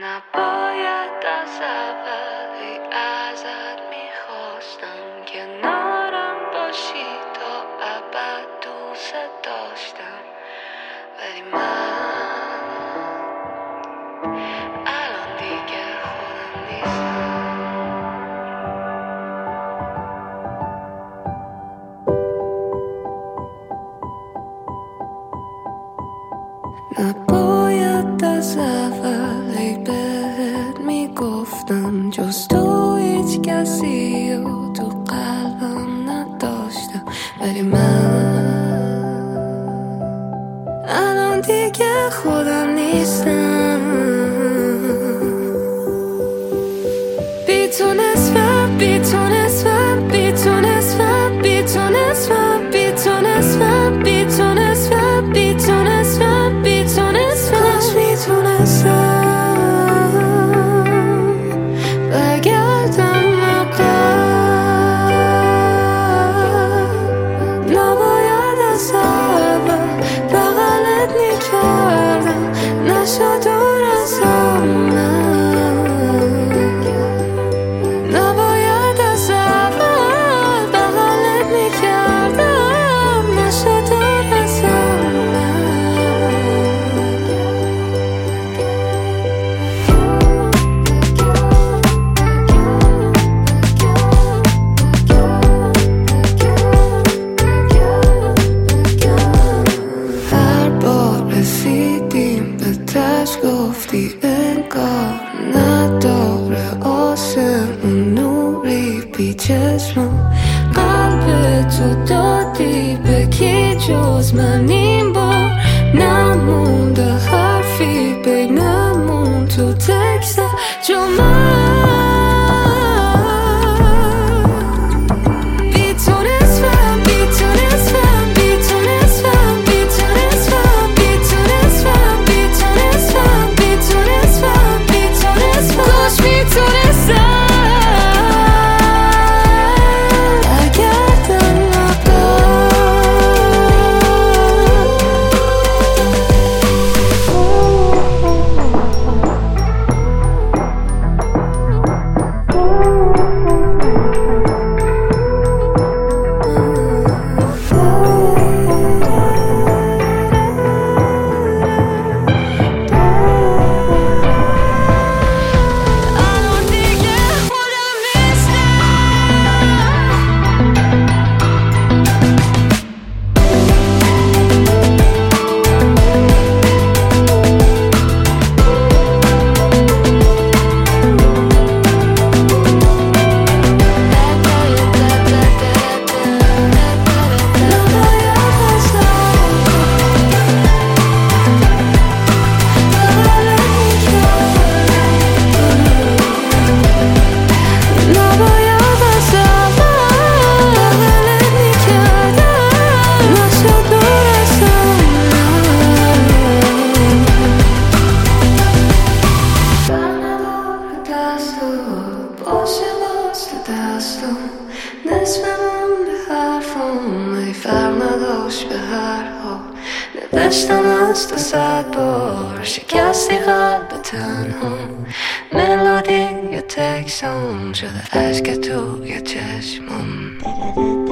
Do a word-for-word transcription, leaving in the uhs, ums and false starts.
نباید از اولی ازت میخواستم کنارم باشی تا ابد دوست داشتم، ولی من الان دیگه خودم نیستم. نباید از اولی بهت میگفتم جز تو هیچ کسی رو تو قلبم نداشتم، ولی من الان دیگه خودم نیستم. بی تو نصفم، بی تو نصفم، بی تو نصفم، بی تو نصفم، بی تو نصفم، بی تو نصفم، بی تو نصفم، بی تو نصفم. کاش میتونستم برگردم عقب، نباید از اول بغلت میکردم، نشد دور ازم. نباید از اول بغلت میکردم، نشد دور ازم. هر بار رسیدیم به تش گفتی انگار نداره آسمون نوری بی چشمم. قلب تو دادی به کی جز من این بار، نمونده حرفی بینمون تو تکست جو من. بی تو نصفم، بی تو نصفم، بی تو نصفم، بی تو نصفم، بی تو نصفم، بی تو نصفم، بی تو نصفم، بی تو نصفم. کاش میتونستم برگردم الان دیگه خودم نیستم. نباید از اول بغلت میکردم، نشد دور ازم. بر نداره دستو باشه باز تو دستم، نصفمون به حرفم ای فرق نداشت به هر حال. نوشتم از تو صد بار شکستی قلب تنها، ملودی یه تکسم شده عشق تو یه چشمم.